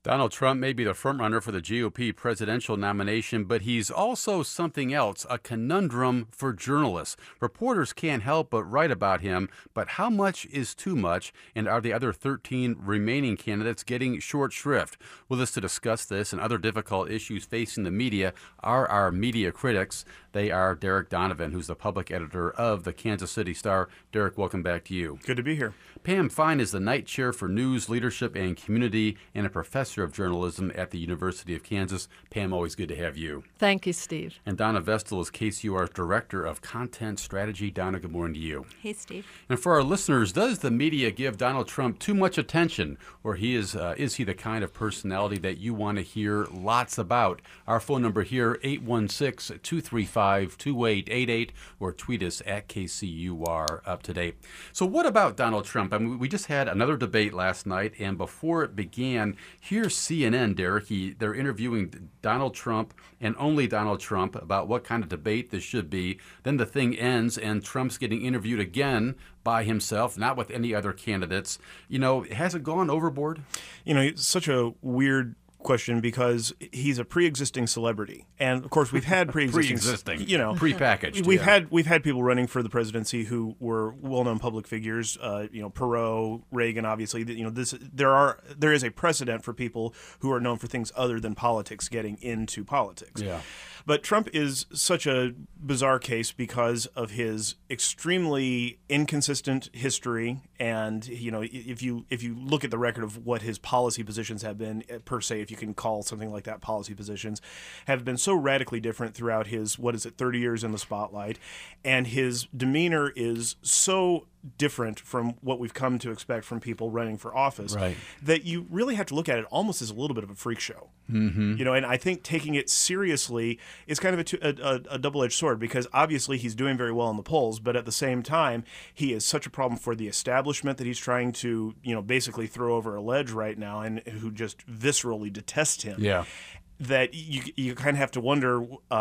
Donald Trump may be the frontrunner for the GOP presidential nomination, but he's also something else, a conundrum for journalists. Reporters can't help but write about him, but how much is too much, and are the other 13 remaining candidates getting short shrift? With us to discuss this and other difficult issues facing the media are our media critics. They are Derek Donovan, who's the public editor of the Kansas City Star. Derek, welcome back to you. Good to be here. Pam Fine is the Knight Chair for News, Leadership, and Community and a professor of journalism at the University of Kansas. Pam, always good to have you. Thank you, Steve. And Donna Vestal is KCUR's Director of Content Strategy. Donna, good morning to you. Hey, Steve. And for our listeners, does the media give Donald Trump too much attention, or is he the kind of personality that you want to hear lots about? Our phone number here, 816-235-2888, or tweet us at KCUR Up to Date. So what about Donald Trump? I mean, we just had another debate last night, and before it began, here's CNN, Derek. They're interviewing Donald Trump and only Donald Trump about what kind of debate this should be. Then the thing ends, and Trump's getting interviewed again by himself, not with any other candidates. You know, has it gone overboard? You know, it's such a weird question because he's a pre-existing celebrity, and of course we've had pre-existing, you know, prepackaged. We've had people running for the presidency who were well-known public figures. You know, Perot, Reagan, obviously. You know, there is a precedent for people who are known for things other than politics getting into politics. Yeah. But Trump is such a bizarre case because of his extremely inconsistent history, and you know, if you look at the record of what his policy positions have been, per se, if you can call something like that policy positions, have been so radically different throughout his 30 years in the spotlight, and his demeanor is so different from what we've come to expect from people running for office, right, that you really have to look at it almost as a little bit of a freak show. Mm-hmm. You know, and I think taking it seriously is kind of a double-edged sword, because obviously he's doing very well in the polls, but at the same time, he is such a problem for the establishment that he's trying to, you know, basically throw over a ledge right now, and who just viscerally detest him. Yeah. That you kind of have to wonder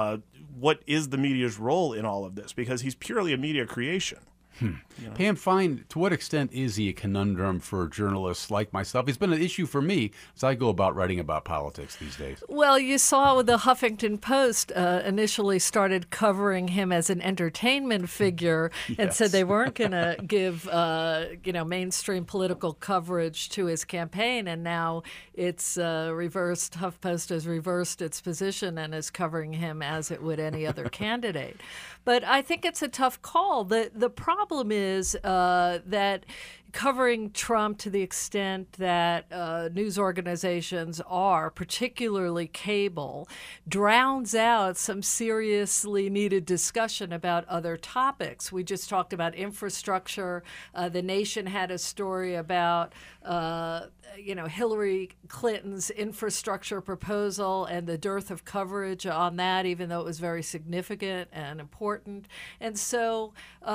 what is the media's role in all of this, because he's purely a media creation. You know? Pam Fine, to what extent is he a conundrum for journalists like myself? He's been an issue for me as I go about writing about politics these days. Well, you saw the Huffington Post initially started covering him as an entertainment figure, Yes. and said they weren't going to give mainstream political coverage to his campaign, and now it's reversed. HuffPost has reversed its position and is covering him as it would any other candidate. But I think it's a tough call. The problem is that covering Trump to the extent that news organizations are, particularly cable, drowns out some seriously needed discussion about other topics. We just talked about infrastructure. The Nation had a story about Hillary Clinton's infrastructure proposal and the dearth of coverage on that, even though it was very significant and important. And so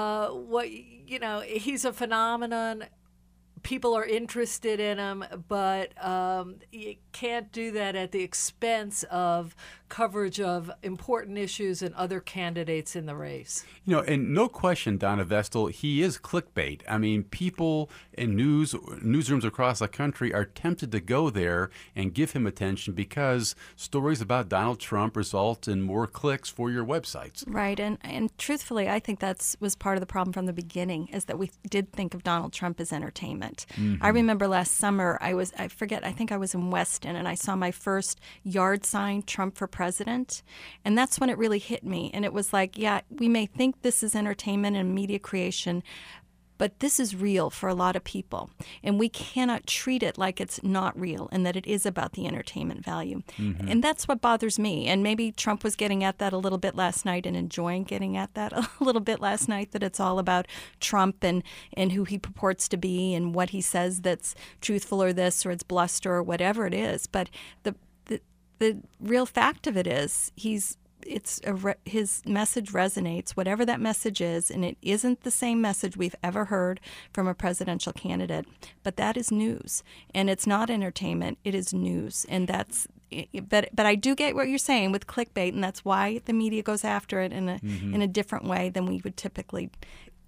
he's a phenomenon. People are interested in him, but you can't do that at the expense of coverage of important issues and other candidates in the race. You know, and no question, Donna Vestal, he is clickbait. I mean, people in newsrooms across the country are tempted to go there and give him attention because stories about Donald Trump result in more clicks for your websites. Right, and truthfully, I think that was part of the problem from the beginning, is that we did think of Donald Trump as entertainment. Mm-hmm. I remember last summer, I think I was in Weston, and I saw my first yard sign, Trump for President, and that's when it really hit me. And it was like, yeah, we may think this is entertainment and media creation, but this is real for a lot of people, and we cannot treat it like it's not real and that it is about the entertainment value. Mm-hmm. And that's what bothers me. And maybe Trump was getting at that a little bit last night and enjoying getting at that a little bit last night, that it's all about Trump and who he purports to be and what he says that's truthful or this or it's bluster or whatever it is. But the real fact of it is his message resonates, whatever that message is, and it isn't the same message we've ever heard from a presidential candidate. But that is news, and it's not entertainment. It is news, and that's. But I do get what you're saying with clickbait, and that's why the media goes after it in a different way than we would typically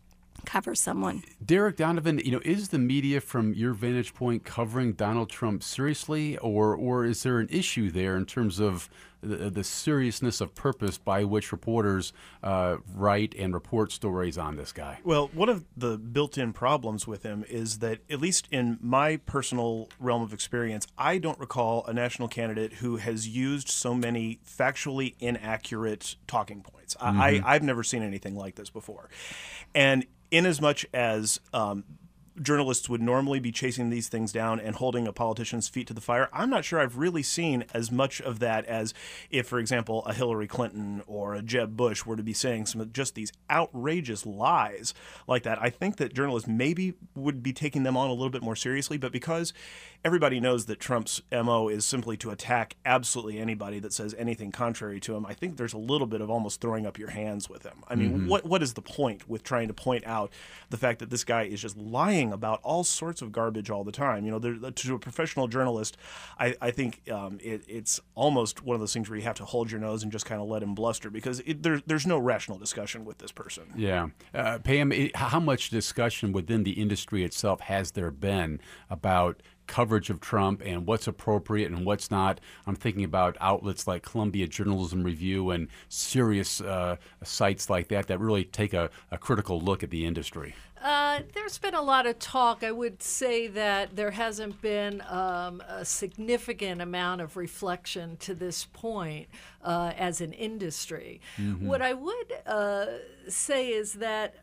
cover someone. Derek Donovan, is the media, from your vantage point, covering Donald Trump seriously, or is there an issue there in terms of the seriousness of purpose by which reporters write and report stories on this guy? Well, one of the built-in problems with him is that, at least in my personal realm of experience, I don't recall a national candidate who has used so many factually inaccurate talking points. I've never seen anything like this before. And in as much as journalists would normally be chasing these things down and holding a politician's feet to the fire, I'm not sure I've really seen as much of that as if, for example, a Hillary Clinton or a Jeb Bush were to be saying some of just these outrageous lies like that. I think that journalists maybe would be taking them on a little bit more seriously, but because everybody knows that Trump's MO is simply to attack absolutely anybody that says anything contrary to him, I think there's a little bit of almost throwing up your hands with him. I mean, what is the point with trying to point out the fact that this guy is just lying about all sorts of garbage all the time? To a professional journalist, I think it's almost one of those things where you have to hold your nose and just kind of let him bluster, because there's no rational discussion with this person. Yeah. Pam, how much discussion within the industry itself has there been about coverage of Trump and what's appropriate and what's not? I'm thinking about outlets like Columbia Journalism Review and serious sites like that really take a critical look at the industry. There's been a lot of talk. I would say that there hasn't been a significant amount of reflection to this point as an industry. What I would say is that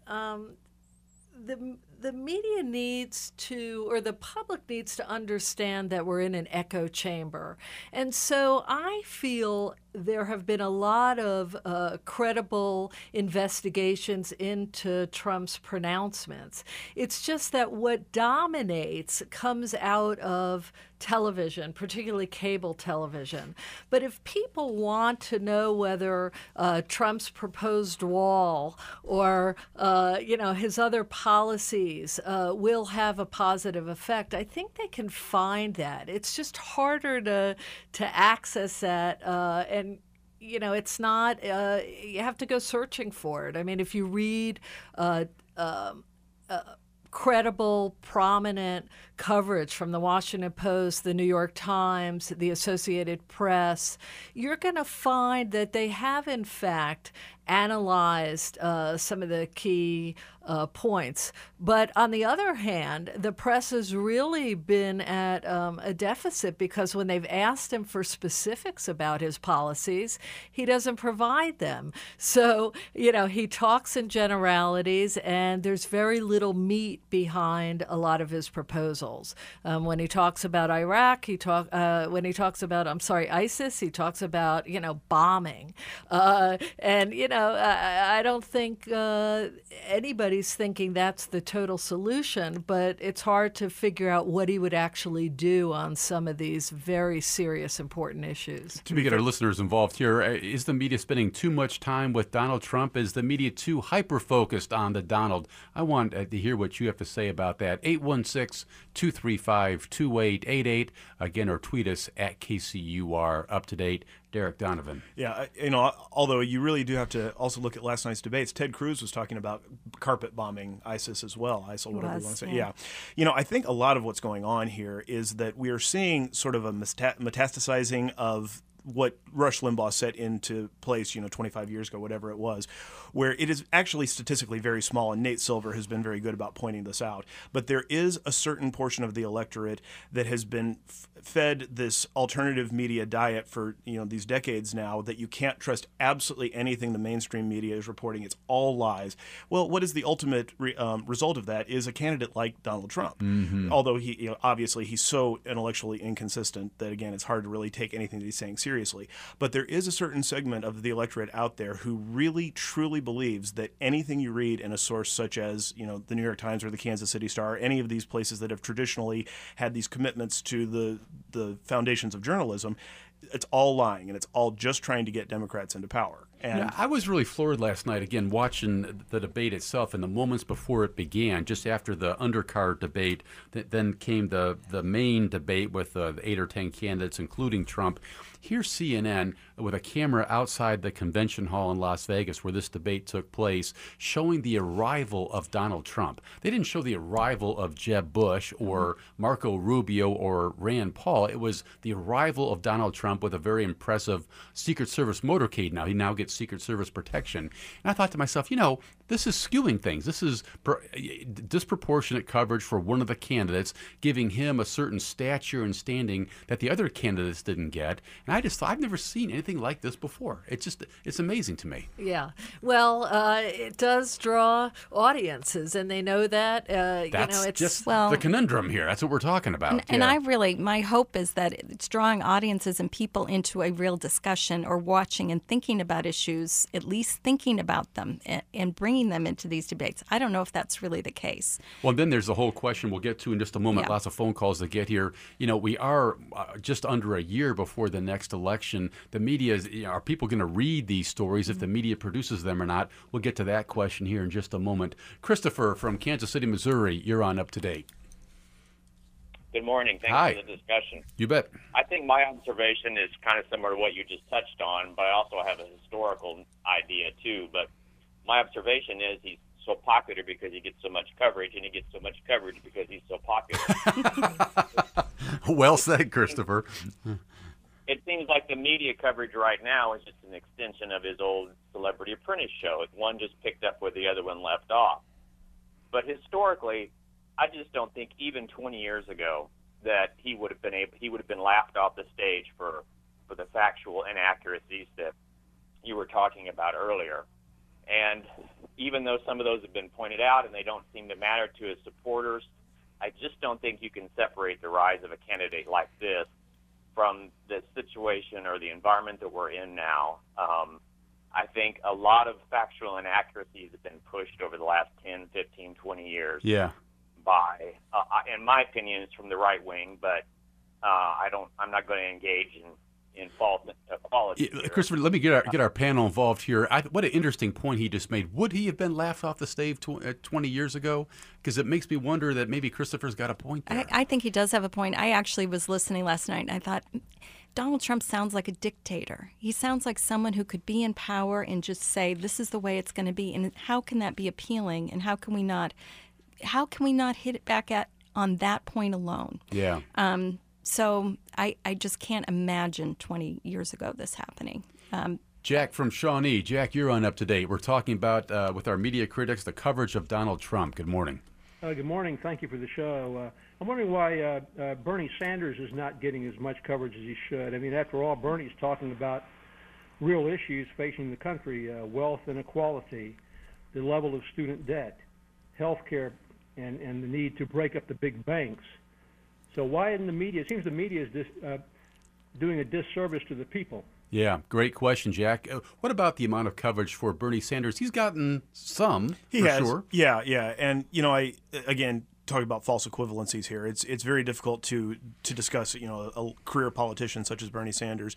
the media needs to, or the public needs to understand that we're in an echo chamber. And so I feel there have been a lot of credible investigations into Trump's pronouncements. It's just that what dominates comes out of television, particularly cable television. But if people want to know whether Trump's proposed wall or his other policies will have a positive effect, I think they can find that. It's just harder to access that, and it's not. You have to go searching for it. I mean, if you read credible, prominent coverage from the Washington Post, the New York Times, the Associated Press, you're going to find that they have, in fact, analyzed some of the key points. But on the other hand, the press has really been at a deficit, because when they've asked him for specifics about his policies, he doesn't provide them. So, he talks in generalities, and there's very little meat behind a lot of his proposals. When he talks about Iraq, when he talks about, ISIS, he talks about, bombing. I don't think anybody's thinking that's the total solution, but it's hard to figure out what he would actually do on some of these very serious, important issues. To get our listeners involved here, is the media spending too much time with Donald Trump? Is the media too hyper-focused on the Donald? I want to hear what you have to say about that. 816-235-2888. Again, or tweet us at KCUR UpToDate. Derek Donovan. Yeah, although you really do have to also look at last night's debates. Ted Cruz was talking about carpet bombing ISIS as well, ISIL, whatever you want to say. Yeah. I think a lot of what's going on here is that we are seeing sort of a metastasizing of what Rush Limbaugh set into place, 25 years ago, whatever it was, where it is actually statistically very small, and Nate Silver has been very good about pointing this out. But there is a certain portion of the electorate that has been fed this alternative media diet for these decades now, that you can't trust absolutely anything the mainstream media is reporting. It's all lies. Well, what is the ultimate result of that is a candidate like Donald Trump. Although he obviously he's so intellectually inconsistent that, again, it's hard to really take anything that he's saying seriously. But there is a certain segment of the electorate out there who really truly believes that anything you read in a source such as the New York Times or the Kansas City Star, any of these places that have traditionally had these commitments to the foundations of journalism, it's all lying, and it's all just trying to get Democrats into power. And yeah, I was really floored last night, again, watching the debate itself and the moments before it began, just after the undercard debate. Then came the main debate with the 8 or 10 candidates, including Trump. Here's CNN with a camera outside the convention hall in Las Vegas where this debate took place, showing the arrival of Donald Trump. They didn't show the arrival of Jeb Bush or Marco Rubio or Rand Paul. It was the arrival of Donald Trump with a very impressive Secret Service motorcade now. He now gets Secret Service protection. And I thought to myself, this is skewing things. This is disproportionate coverage for one of the candidates, giving him a certain stature and standing that the other candidates didn't get. And I just thought, I've never seen anything like this before. It's amazing to me. Yeah. Well, it does draw audiences, and they know that. That's it's just the conundrum here. That's what we're talking about. And my hope is that it's drawing audiences and people into a real discussion or watching and thinking about issues, at least thinking about them and bringing them into these debates. I don't know if that's really the case. Well, then there's the whole question we'll get to in just a moment. Yeah. Lots of phone calls to get here. We are just under a year before the next election. The media are people going to read these stories if the media produces them or not? We'll get to that question here in just a moment. Christopher from Kansas City, Missouri, you're on Up to Date. Good morning. Thanks Hi. for the discussion. You bet. I think my observation is kind of similar to what you just touched on, but I also have a historical idea too. But my observation is he's so popular because he gets so much coverage, and he gets so much coverage because he's so popular. Well said, Christopher. It seems like the media coverage right now is just an extension of his old Celebrity Apprentice show. One just picked up where the other one left off. But historically, I just don't think even 20 years ago that he would have been laughed off the stage for the factual inaccuracies that you were talking about earlier. And even though some of those have been pointed out and they don't seem to matter to his supporters, I just don't think you can separate the rise of a candidate like this from the situation or the environment that we're in now. I think a lot of factual inaccuracies have been pushed over the last 10, 15, 20 years. Yeah. By, in my opinion, it's from the right wing, but I'm not going to engage in false equality. Christopher, let me get our panel involved here. What an interesting point he just made. Would he have been laughed off the stage 20 years ago? Because it makes me wonder that maybe Christopher's got a point there. I think he does have a point. I actually was listening last night, and I thought, Donald Trump sounds like a dictator. He sounds like someone who could be in power and just say, this is the way it's going to be. And how can that be appealing? And how can we not hit it back on that point alone? Yeah. So I just can't imagine 20 years ago this happening. Jack from Shawnee. Jack, you're on Up to Date. We're talking about, with our media critics, the coverage of Donald Trump. Good morning. Good morning. Thank you for the show. I'm wondering why Bernie Sanders is not getting as much coverage as he should. I mean, after all, Bernie's talking about real issues facing the country, wealth inequality, the level of student debt, health care, and the need to break up the big banks. So why in the media? It seems the media is doing a disservice to the people. Yeah, great question, Jack. What about the amount of coverage for Bernie Sanders? He's gotten some, he for has. sure. Yeah. And, I, again, talking about false equivalencies here, it's very difficult to discuss, a career politician such as Bernie Sanders.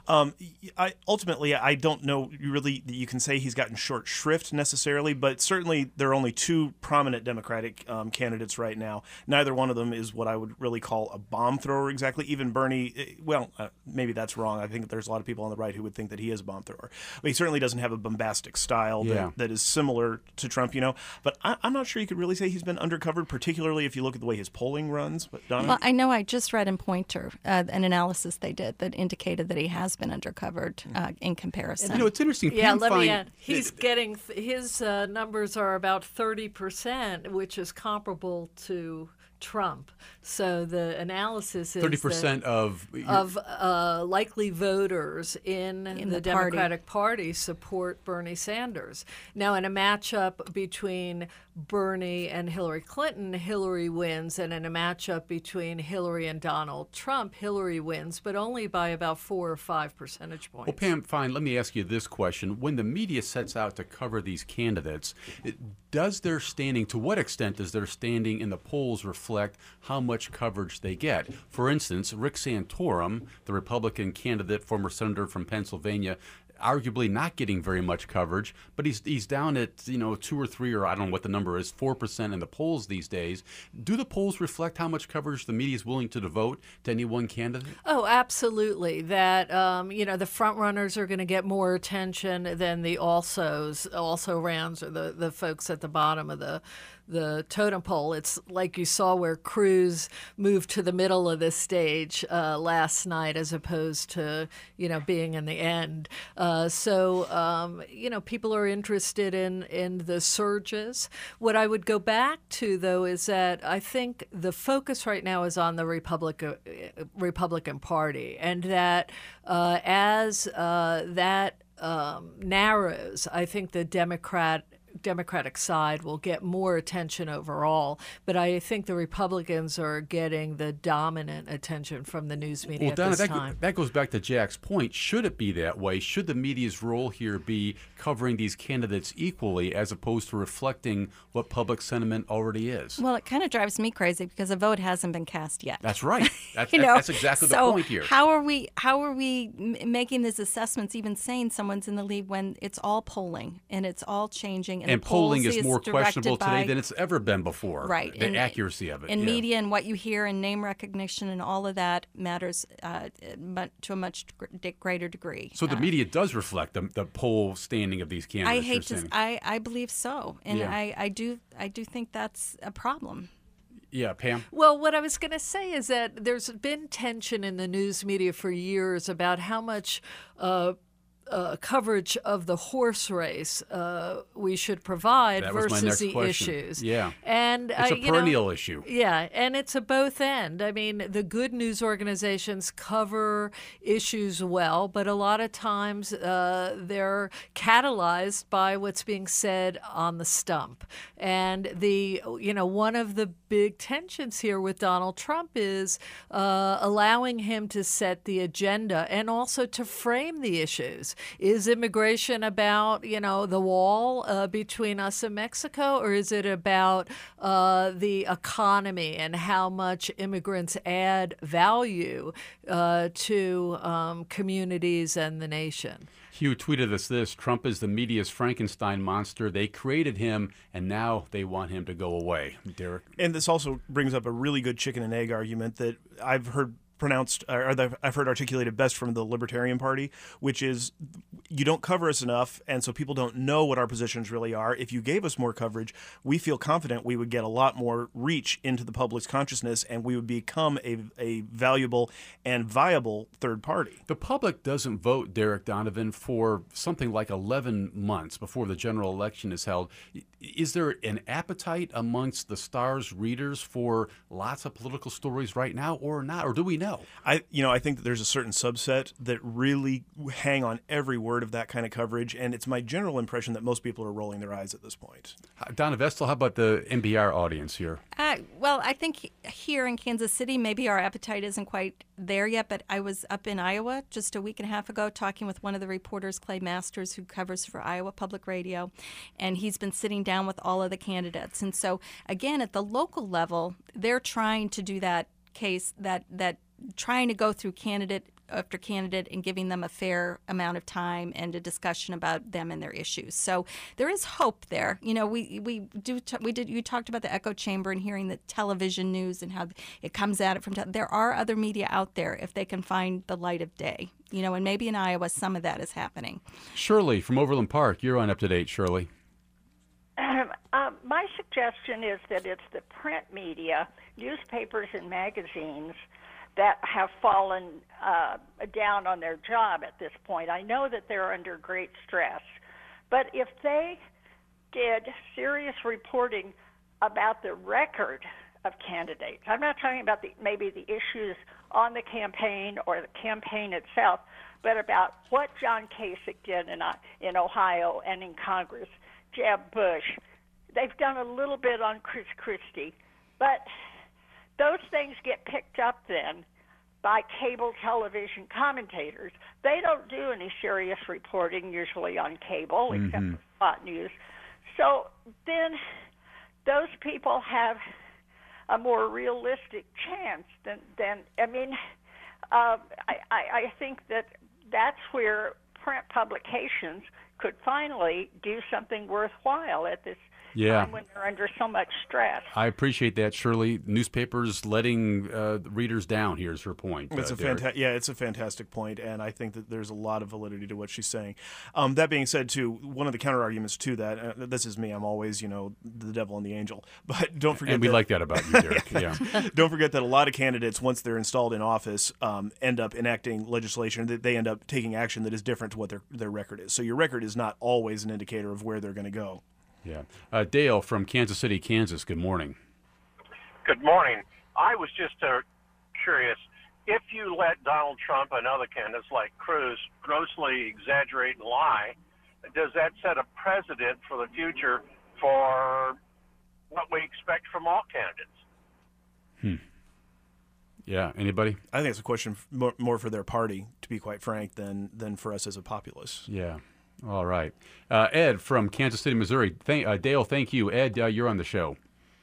Ultimately, I don't know really that you can say he's gotten short shrift necessarily, but certainly there are only two prominent Democratic candidates right now. Neither one of them is what I would really call a bomb thrower exactly. Even Bernie, maybe that's wrong. I think there's a lot of people on the right who would think that he is a bomb thrower. But he certainly doesn't have a bombastic style that is similar to Trump, But I'm not sure you could really say he's been undercovered, particularly if you look at the way his polling runs. But Donna? Well, I know I just read in Poynter an analysis they did that indicated that he has been undercovered in comparison. It's interesting. Yeah, let me add. He's getting his numbers are about 30%, which is comparable to Trump. So the analysis is 30% of likely voters in the Democratic Party support Bernie Sanders. Now, in a matchup between Bernie and Hillary Clinton, Hillary wins, and in a matchup between Hillary and Donald Trump, Hillary wins, but only by about 4 or 5 percentage points. Well, Pam, fine. Let me ask you this question. When the media sets out to cover these candidates, to what extent does their standing in the polls reflect reflect how much coverage they get. For instance, Rick Santorum, the Republican candidate, former senator from Pennsylvania, arguably not getting very much coverage, but he's down at 2 or 3, or I don't know what the number is, 4% in the polls these days. Do the polls reflect how much coverage the media is willing to devote to any one candidate? Oh, absolutely. That the front runners are going to get more attention than the also rans, or the folks at the bottom of the totem pole. It's like you saw where Cruz moved to the middle of this stage last night, as opposed to being in the end. People are interested in the surges. What I would go back to, though, is that I think the focus right now is on the Republican Party, and that as that narrows, I think the Democratic side will get more attention overall, but I think the Republicans are getting the dominant attention from the news media at this time. That goes back to Jack's point. Should it be that way? Should the media's role here be covering these candidates equally, as opposed to reflecting what public sentiment already is? Well, it kind of drives me crazy because a vote hasn't been cast yet. That's right. That's exactly the point here. How are we making these assessments, even saying someone's in the lead, when it's all polling and it's all changing? And polling is more questionable today than it's ever been before. Right. The accuracy of it. And media and what you hear and name recognition and all of that matters to a much greater degree. So the media does reflect the poll standing of these candidates. I believe so. And Yeah. I do think that's a problem. Yeah, Pam? Well, what I was going to say is that there's been tension in the news media for years about how much coverage of the horse race we should provide versus the issues. Yeah. And it's a perennial issue. Yeah, and it's a both end. I mean, the good news organizations cover issues well, but a lot of times they're catalyzed by what's being said on the stump. And one of the big tensions here with Donald Trump is allowing him to set the agenda and also to frame the issues. Is immigration about, the wall between us and Mexico, or is it about the economy and how much immigrants add value to communities and the nation? Hugh tweeted us this: Trump is the media's Frankenstein monster. They created him, and now they want him to go away. Derek? And this also brings up a really good chicken and egg argument that I've heard I've heard articulated best from the Libertarian Party, which is you don't cover us enough, and so people don't know what our positions really are. If you gave us more coverage, we feel confident we would get a lot more reach into the public's consciousness, and we would become a valuable and viable third party. The public doesn't vote, Derek Donovan, for something like 11 months before the general election is held. Is there an appetite amongst the Star's readers for lots of political stories right now, or not? Or do we know? I think that there's a certain subset that really hang on every word of that kind of coverage, and it's my general impression that most people are rolling their eyes at this point. Donna Vestal, how about the NPR audience here? Well, I think here in Kansas City, maybe our appetite isn't quite there yet, but I was up in Iowa just a week and a half ago talking with one of the reporters, Clay Masters, who covers for Iowa Public Radio, and he's been sitting down with all of the candidates. And so, again, at the local level, they're trying to do that case, that trying to go through candidate after candidate and giving them a fair amount of time and a discussion about them and their issues. So there is hope there. You talked about the echo chamber and hearing the television news and how it comes at it from there are other media out there if they can find the light of day. And maybe in Iowa some of that is happening. Shirley from Overland Park, you're on Up to Date, Shirley. My suggestion is that it's the print media, newspapers and magazines, that have fallen down on their job at this point. I know that they're under great stress, but if they did serious reporting about the record of candidates, I'm not talking about maybe the issues on the campaign or the campaign itself, but about what John Kasich did in Ohio and in Congress, Jeb Bush. They've done a little bit on Chris Christie, but those things get picked up then by cable television commentators. They don't do any serious reporting usually on cable, except for Spot News. So then those people have a more realistic chance than I mean, I think that's where print publications could finally do something worthwhile at this time when they're under so much stress. I appreciate that, Shirley. Newspapers letting readers down. Here's her point. It's it's a fantastic point, and I think that there's a lot of validity to what she's saying. That being said, too, one of the counter arguments to that, this is me. I'm always, the devil and the angel, but don't forget. And we like that about you, Derek. Yeah. Don't forget that a lot of candidates, once they're installed in office, end up enacting legislation that they end up taking action that is different to what their record is. So your record is not always an indicator of where they're going to go. Yeah. Dale from Kansas City, Kansas, good morning. Good morning. I was just curious, if you let Donald Trump and other candidates like Cruz grossly exaggerate and lie, does that set a precedent for the future for what we expect from all candidates? Yeah, anybody? I think it's a question more for their party, to be quite frank, than for us as a populace. Yeah. All right. Ed from Kansas City, Missouri. Dale, thank you. Ed, you're on the show.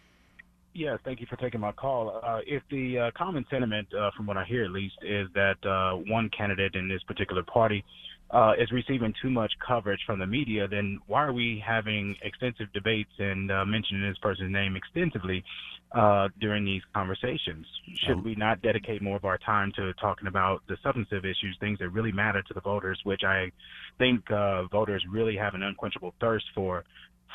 Yes, thank you for taking my call. If the common sentiment, from what I hear at least, is that one candidate in this particular party is receiving too much coverage from the media, then why are we having extensive debates and mentioning this person's name extensively during these conversations? Should we not dedicate more of our time to talking about the substantive issues, things that really matter to the voters, which I think voters really have an unquenchable thirst for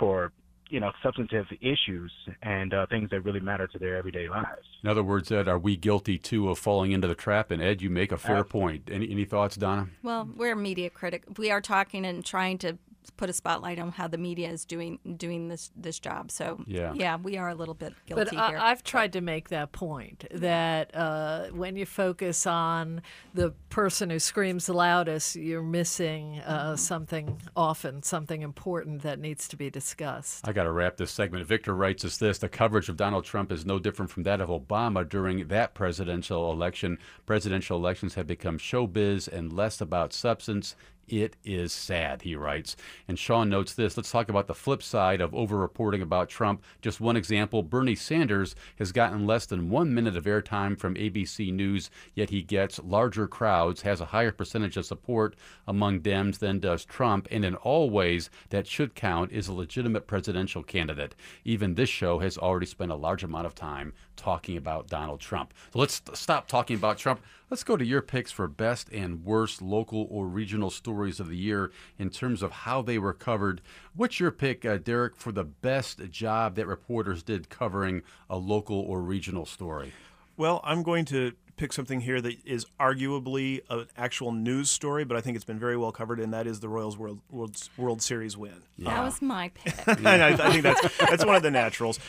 substantive issues and things that really matter to their everyday lives. In other words, Ed, are we guilty, too, of falling into the trap? And, Ed, you make a fair point. Any thoughts, Donna? Well, we're a media critic. We are talking and trying to put a spotlight on how the media is doing this job. So, yeah, we are a little bit guilty here. I've tried to make that point, that when you focus on the person who screams the loudest, you're missing something important that needs to be discussed. I got to wrap this segment. Victor writes us this: the coverage of Donald Trump is no different from that of Obama during that presidential election. Presidential elections have become showbiz and less about substance. It is sad, he writes. And Sean notes this. Let's talk about the flip side of over-reporting about Trump. Just one example, Bernie Sanders has gotten less than 1 minute of airtime from ABC News, yet he gets larger crowds, has a higher percentage of support among Dems than does Trump, and in all ways that should count, is a legitimate presidential candidate. Even this show has already spent a large amount of time talking about Donald Trump. So let's stop talking about Trump. Let's go to your picks for best and worst local or regional stories of the year in terms of how they were covered. What's your pick, Derek, for the best job that reporters did covering a local or regional story? Well, I'm going to pick something here that is arguably an actual news story, but I think it's been very well covered, and that is the Royals World Series win. Yeah. That was my pick. I think that's one of the naturals.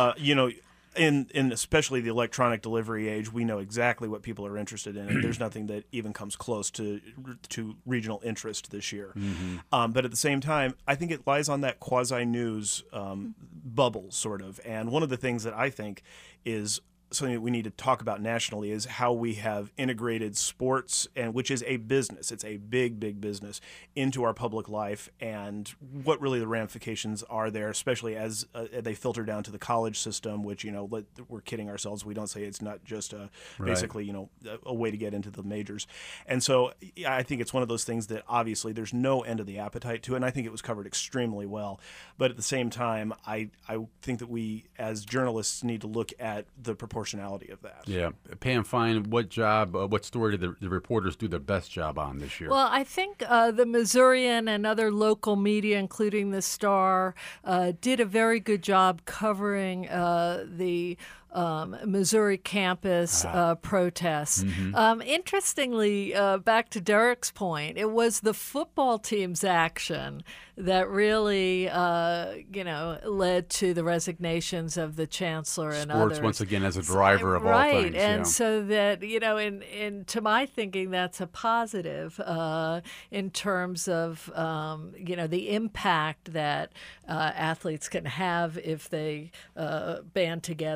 In especially the electronic delivery age, we know exactly what people are interested in, and there's nothing that even comes close to regional interest this year. Mm-hmm. But at the same time, I think it lies on that quasi-news bubble, sort of. And one of the things that I think is something that we need to talk about nationally is how we have integrated sports, and which is a business. It's a big, big business into our public life, and what really the ramifications are there, especially as they filter down to the college system, which, we're kidding ourselves. We don't say it's not just basically, a way to get into the majors. And so I think it's one of those things that obviously there's no end of the appetite to it, and I think it was covered extremely well. But at the same time, I think that we as journalists need to look at the proportionality of that. Yeah. Pam Fine, what story did the reporters do their best job on this year? Well, I think the Missourian and other local media, including the Star, did a very good job covering the Missouri campus protests. Mm-hmm. Interestingly, back to Derek's point, it was the football team's action that really, led to the resignations of the chancellor and others. Sports, once again, as a driver of all things. Right, and so that, to my thinking, that's a positive in terms of, the impact that athletes can have if they band together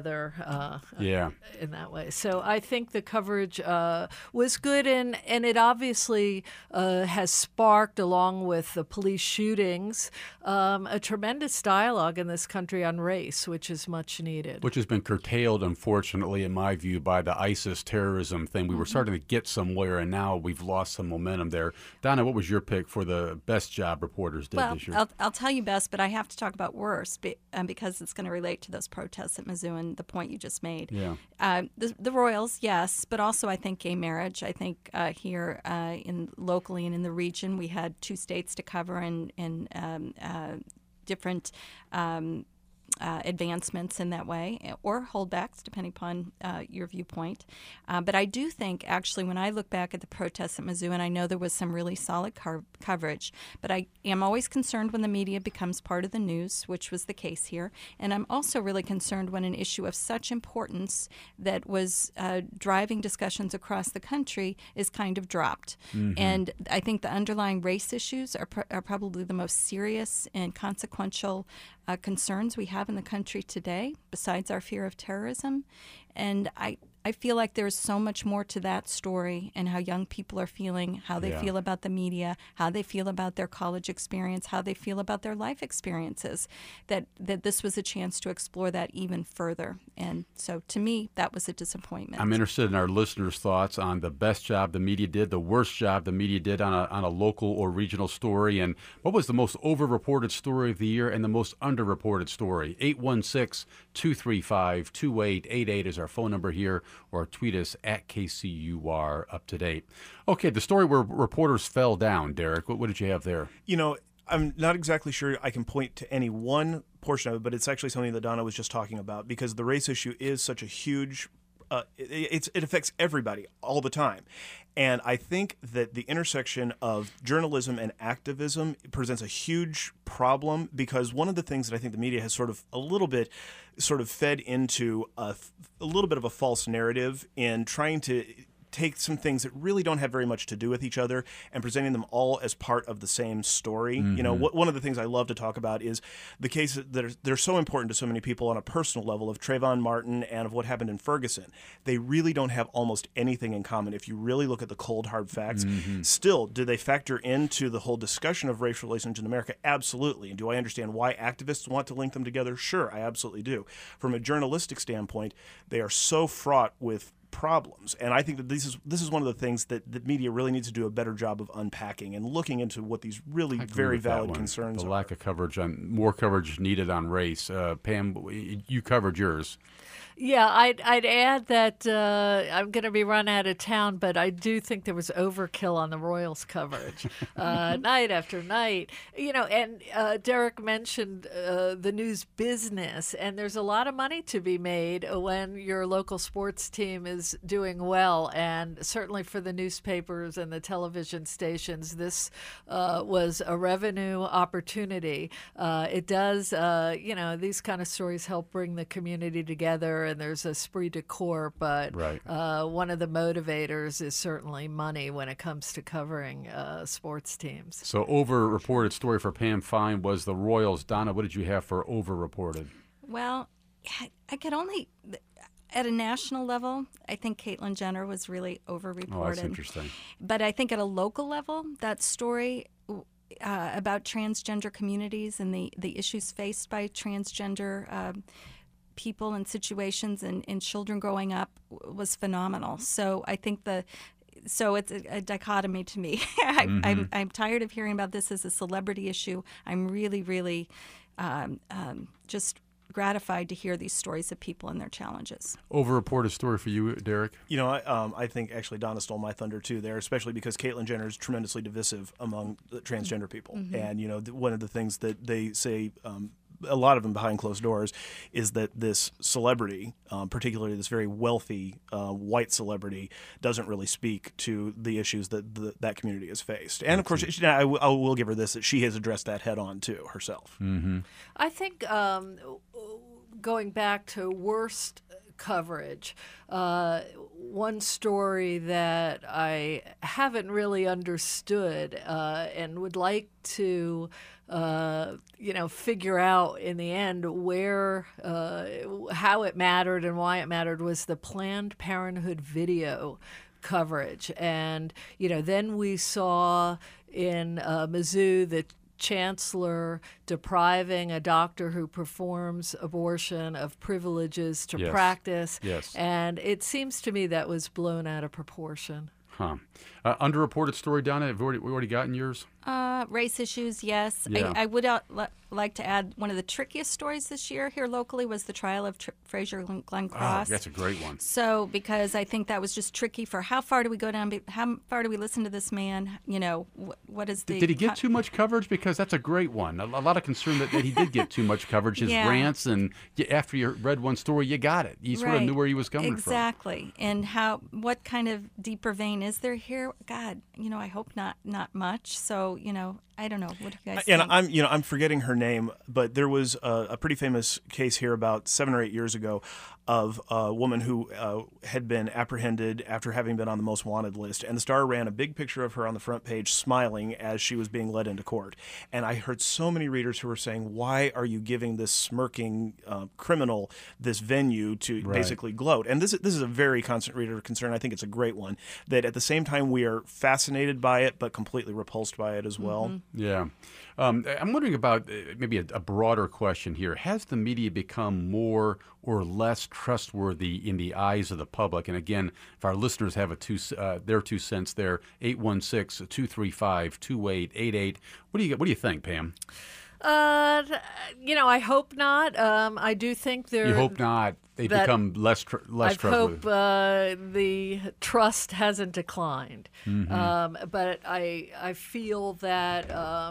in that way. So I think the coverage was good, and it obviously has sparked, along with the police shootings, a tremendous dialogue in this country on race, which is much needed. Which has been curtailed, unfortunately, in my view, by the ISIS terrorism thing. We were starting to get somewhere, and now we've lost some momentum there. Donna, what was your pick for the best job reporters did this year? I'll tell you best, but I have to talk about worst because it's going to relate to those protests at Mizzou and the point you just made. Yeah. The Royals, yes, but also I think gay marriage. I think here locally and in the region, we had 2 states to cover and different advancements in that way, or holdbacks, depending upon your viewpoint. But I do think, actually, when I look back at the protests at Mizzou, and I know there was some really solid coverage, but I am always concerned when the media becomes part of the news, which was the case here. And I'm also really concerned when an issue of such importance that was driving discussions across the country is kind of dropped. And I think the underlying race issues are probably the most serious and consequential concerns we have in the country today, besides our fear of terrorism. And I feel like there's so much more to that story, and how young people are feeling, how they feel about the media, how they feel about their college experience, how they feel about their life experiences, that this was a chance to explore that even further. And so to me, that was a disappointment. I'm interested in our listeners' thoughts on the best job the media did, the worst job the media did on a local or regional story, and what was the most over-reported story of the year and the most under-reported story. 816-235-2888 is our phone number here, or tweet us at KCUR Up to Date. Okay, the story where reporters fell down, Derek, what did you have there? You know, I'm not exactly sure I can point to any one portion of it, but it's actually something that Donna was just talking about, because the race issue is such a huge it affects everybody all the time. And I think that the intersection of journalism and activism presents a huge problem, because one of the things that I think the media has sort of fed into a little bit of a false narrative in trying to take some things that really don't have very much to do with each other and presenting them all as part of the same story. You know, one of the things I love to talk about is the cases that they're so important to so many people on a personal level, of Trayvon Martin and of what happened in Ferguson. They really don't have almost anything in common if you really look at the cold, hard facts. Still, do they factor into the whole discussion of racial relations in America? Absolutely. And do I understand why activists want to link them together? Sure, I absolutely do. From a journalistic standpoint, they are so fraught with problems, and I think that this is one of the things that the media really needs to do a better job of unpacking and looking into what these really very valid concerns are. The lack of coverage more coverage needed on race. Pam, you covered yours. Yeah, I'd add that I'm going to be run out of town, but I do think there was overkill on the Royals coverage, night after night. You know, and Derek mentioned the news business, and there's a lot of money to be made when your local sports team is doing well, and certainly for the newspapers and the television stations, this was a revenue opportunity. It does, these kind of stories help bring the community together, and there's esprit de corps, but one of the motivators is certainly money when it comes to covering sports teams. So over-reported story for Pam Fine was the Royals. Donna, what did you have for over-reported? Well, I could only... At a national level, I think Caitlyn Jenner was really over-reported. Oh, that's interesting. But I think at a local level, that story about transgender communities and the issues faced by transgender people and situations and children growing up was phenomenal. So I think so it's a dichotomy to me. I'm tired of hearing about this as a celebrity issue. I'm really, really just gratified to hear these stories of people and their challenges. Over-reported story for you, Derek? You know, I think actually Donna stole my thunder too there, especially because Caitlyn Jenner is tremendously divisive among the transgender people. And, you know, one of the things that they say, a lot of them behind closed doors, is that this celebrity, particularly this very wealthy white celebrity, doesn't really speak to the issues that that community has faced. And of course, I will give her this, that she has addressed that head on too herself. I think going back to worst coverage. One story that I haven't really understood and would like to figure out in the end where, how it mattered and why it mattered was the Planned Parenthood video coverage. And, then we saw in Mizzou the chancellor depriving a doctor who performs abortion of privileges to practice. Yes. And it seems to me that was blown out of proportion. Huh. Underreported story, Donna, have we already gotten yours? Race issues, yes. Yeah. I would like to add one of the trickiest stories this year here locally was the trial of Frazier Glenn Cross. Oh, that's a great one. So, because I think that was just tricky for how far do we go down, how far do we listen to this man, what is the... Did he get too much coverage? Because that's a great one. A lot of concern that he did get too much coverage, his rants, and after you read one story, you got it. You sort of knew where he was coming from. Exactly. And what kind of deeper vein is there here? God, I hope not much. So, I don't know. What do you guys think? And I'm forgetting her name, but there was a pretty famous case here about 7 or 8 years ago of a woman who had been apprehended after having been on the most wanted list. And the Star ran a big picture of her on the front page smiling as she was being led into court. And I heard so many readers who were saying, why are you giving this smirking criminal this venue to basically gloat? And this is a very constant reader concern. I think it's a great one, that at the same time we are fascinated by it, but completely repulsed by it as well. Mm-hmm. Yeah. I'm wondering about maybe a broader question here. Has the media become more or less trustworthy in the eyes of the public? And again, if our listeners have their 2 cents there, 816-235-2888. What do you think, Pam? I hope not. I do think You hope not. They become less trustworthy. I hope the trust hasn't declined. Mm-hmm. But I feel that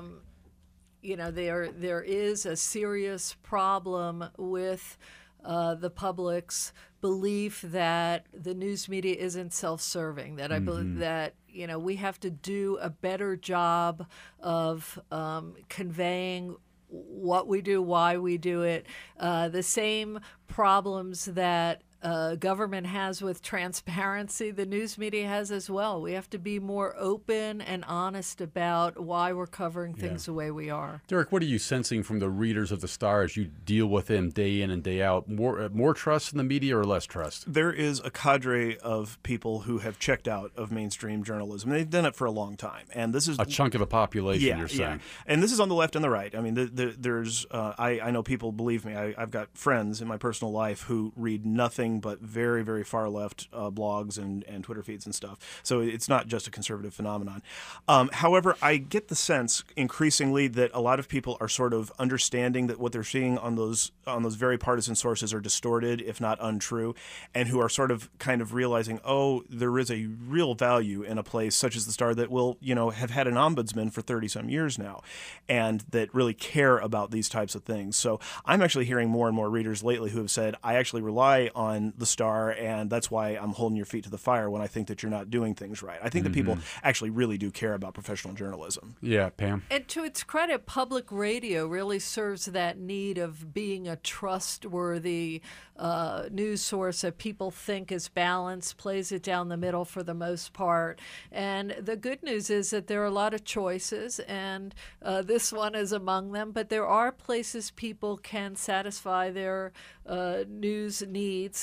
there is a serious problem with the public's belief that the news media isn't self-serving. That I believe that we have to do a better job of conveying what we do, why we do it, the same problems that government has with transparency, the news media has as well. We have to be more open and honest about why we're covering things the way we are. Derek, what are you sensing from the readers of the Star as you deal with them day in and day out? More trust in the media or less trust? There is a cadre of people who have checked out of mainstream journalism. They've done it for a long time, and this is a chunk of the population. You're saying, and this is on the left and the right. I mean, there's I know people. Believe me, I've got friends in my personal life who read nothing but very, very far left blogs and Twitter feeds and stuff. So it's not just a conservative phenomenon. However, I get the sense increasingly that a lot of people are sort of understanding that what they're seeing on those very partisan sources are distorted, if not untrue, and who are sort of kind of realizing, oh, there is a real value in a place such as the Star that will, have had an ombudsman for 30-some years now, and that really care about these types of things. So I'm actually hearing more and more readers lately who have said, I actually rely on the Star, and that's why I'm holding your feet to the fire when I think that you're not doing things right. I think that people actually really do care about professional journalism. Yeah, Pam? And to its credit, public radio really serves that need of being a trustworthy news source that people think is balanced, plays it down the middle for the most part. And the good news is that there are a lot of choices, and this one is among them, but there are places people can satisfy their news needs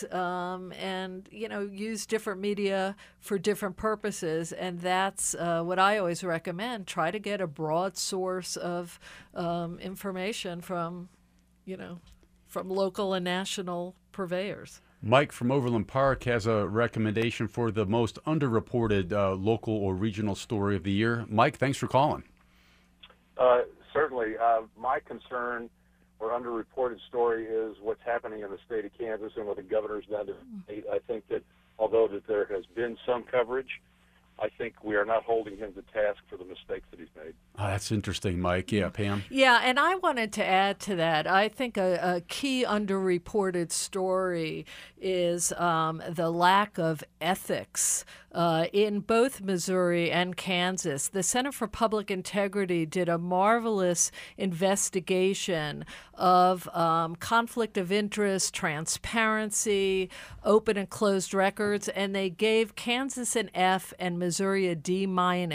and use different media for different purposes, and that's what I always recommend. Try to get a broad source of information from local and national purveyors. Mike from Overland Park has a recommendation for the most underreported local or regional story of the year. Mike, thanks for calling. Certainly. My concern or underreported story is what's happening in the state of Kansas and what the governor's done to the state. I think that although that there has been some coverage, I think we are not holding him to task for the mistakes that he's made. Oh, that's interesting, Mike. Yeah, Pam? Yeah, and I wanted to add to that. I think a key underreported story is the lack of ethics in both Missouri and Kansas. The Center for Public Integrity did a marvelous investigation of conflict of interest, transparency, open and closed records, and they gave Kansas an F and Missouri a D-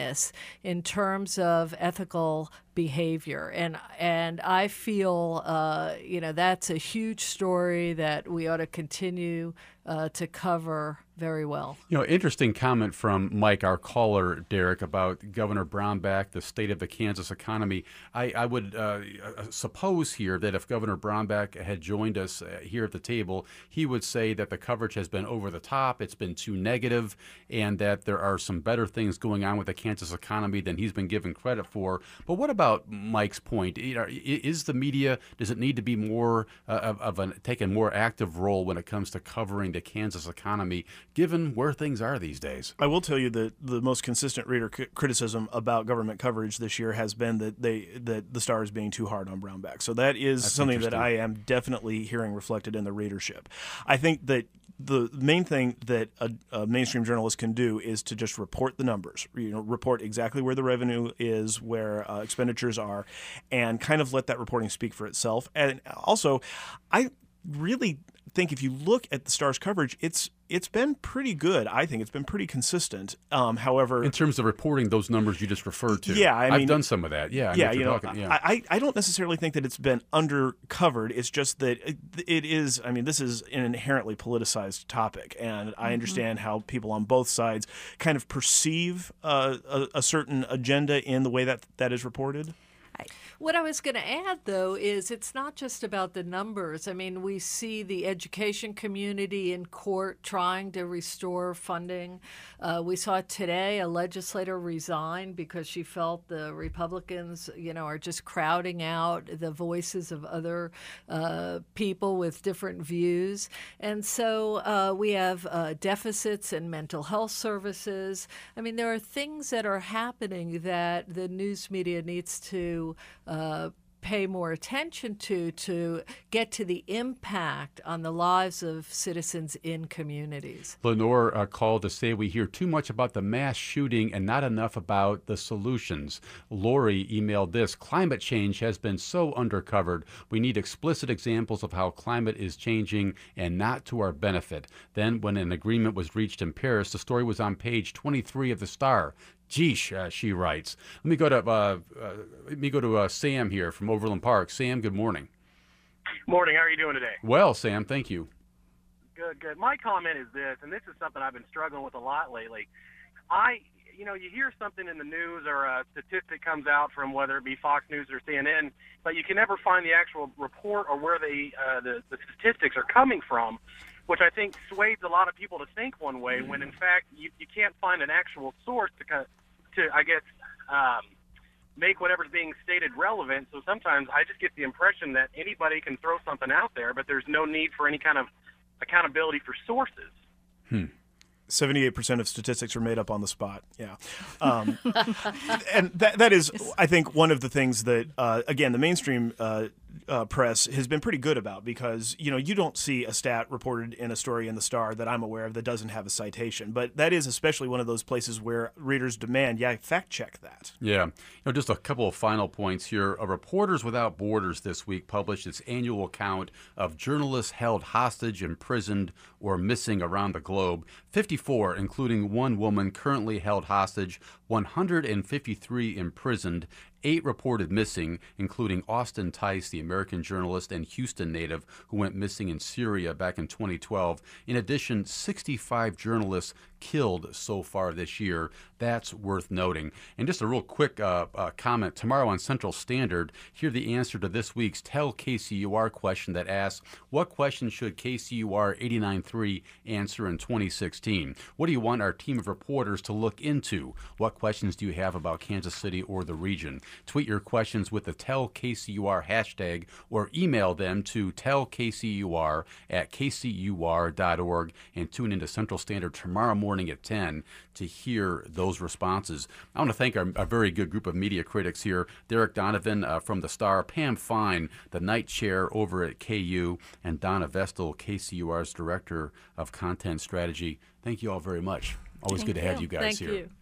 in terms of ethical behavior. And I feel, that's a huge story that we ought to continue to cover very well. Interesting comment from Mike, our caller, Derek, about Governor Brownback, the state of the Kansas economy. I would suppose here that if Governor Brownback had joined us here at the table, he would say that the coverage has been over the top, it's been too negative, and that there are some better things going on with the Kansas economy than he's been given credit for. But what about Mike's point? Is the media, does it need to be more take a more active role when it comes to covering the Kansas economy, given where things are these days? I will tell you that the most consistent reader criticism about government coverage this year has been that the Star is being too hard on Brownback. So that's something that I am definitely hearing reflected in the readership. I think that the main thing that a mainstream journalist can do is to just report the numbers, report exactly where the revenue is, where expenditures are, and kind of let that reporting speak for itself. And also, I really think if you look at the Star's coverage, it's been pretty good. I think it's been pretty consistent. However, in terms of reporting those numbers you just referred to, yeah, I've done some of that. Yeah, I don't necessarily think that it's been undercovered. It's just that it is. I mean, this is an inherently politicized topic, and I understand how people on both sides kind of perceive a certain agenda in the way that is reported. What I was going to add, though, is it's not just about the numbers. I mean, we see the education community in court trying to restore funding. We saw today a legislator resign because she felt the Republicans, are just crowding out the voices of other people with different views. And so we have deficits in mental health services. I mean, there are things that are happening that the news media needs to pay more attention to get to the impact on the lives of citizens in communities. Lenore called to say we hear too much about the mass shooting and not enough about the solutions. Lori emailed this: climate change has been so undercovered. We need explicit examples of how climate is changing and not to our benefit. Then when an agreement was reached in Paris, the story was on page 23 of the Star. Geesh, she writes. Let me go to Sam here from Overland Park. Sam, good morning. Morning. How are you doing today? Well, Sam, thank you. Good. My comment is this, and this is something I've been struggling with a lot lately. You hear something in the news or a statistic comes out from whether it be Fox News or CNN, but you can never find the actual report or where the statistics are coming from, which I think sways a lot of people to think one way when in fact you can't find an actual source to make whatever's being stated relevant. So sometimes I just get the impression that anybody can throw something out there, but there's no need for any kind of accountability for sources. 78% of statistics are made up on the spot. Yeah. And that is, I think, one of the things that, again, the mainstream press has been pretty good about, because, you don't see a stat reported in a story in the Star that I'm aware of that doesn't have a citation. But that is especially one of those places where readers demand, fact check that. Yeah. Just a couple of final points here. Reporters Without Borders this week published its annual count of journalists held hostage, imprisoned, or missing around the globe. 54, including one woman currently held hostage, 153 imprisoned, 8 reported missing, including Austin Tice, the American journalist and Houston native who went missing in Syria back in 2012. In addition, 65 journalists killed so far this year. That's worth noting. And just a real quick comment. Tomorrow on Central Standard, hear the answer to this week's Tell KCUR question that asks, what question should KCUR 89.3 answer in 2016? What do you want our team of reporters to look into? What questions do you have about Kansas City or the region? Tweet your questions with the Tell KCUR hashtag or email them to tellkcur@kcur.org, and tune into Central Standard tomorrow morning morning at 10 to hear those responses. I want to thank our very good group of media critics here, Derek Donovan from The Star, Pam Fine, the night chair over at KU, and Donna Vestal, KCUR's Director of Content Strategy. Thank you all very much. Always good to have you guys Thank here. you.